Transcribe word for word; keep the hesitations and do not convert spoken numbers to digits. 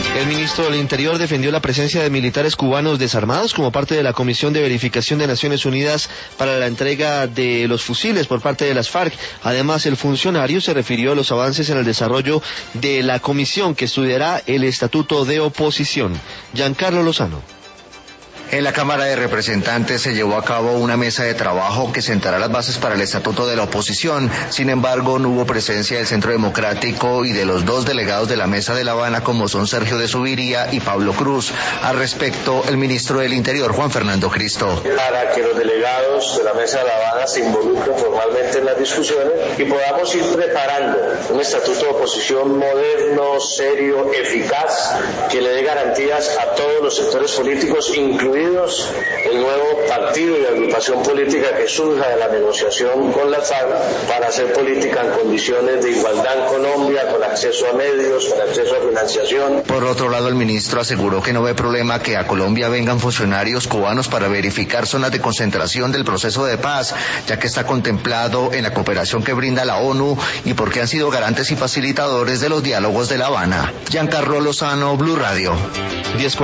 El ministro del Interior defendió la presencia de militares cubanos desarmados como parte de la Comisión de Verificación de Naciones Unidas para la entrega de los fusiles por parte de las FARC. Además, el funcionario se refirió a los avances en el desarrollo de la comisión que estudiará el Estatuto de Oposición. Giancarlo Lozano. En la Cámara de Representantes se llevó a cabo una mesa de trabajo que sentará las bases para el Estatuto de la Oposición. Sin embargo, no hubo presencia del Centro Democrático y de los dos delegados de la Mesa de La Habana, como son Sergio de Zuviría y Pablo Cruz. Al respecto, el ministro del Interior, Juan Fernando Cristo. Para que los delegados de la Mesa de La Habana se involucren formalmente en las discusiones y podamos ir preparando un Estatuto de Oposición moderno, serio, eficaz, que le dé garantías a todos los sectores políticos, incluidos el nuevo partido y agrupación política que surja de la negociación con la FARC para hacer política en condiciones de igualdad en Colombia, con acceso a medios, con acceso a financiación. Por otro lado, el ministro aseguró que no ve problema que a Colombia vengan funcionarios cubanos para verificar zonas de concentración del proceso de paz, ya que está contemplado en la cooperación que brinda la ONU y porque han sido garantes y facilitadores de los diálogos de La Habana. Giancarlo Lozano, Blue Radio.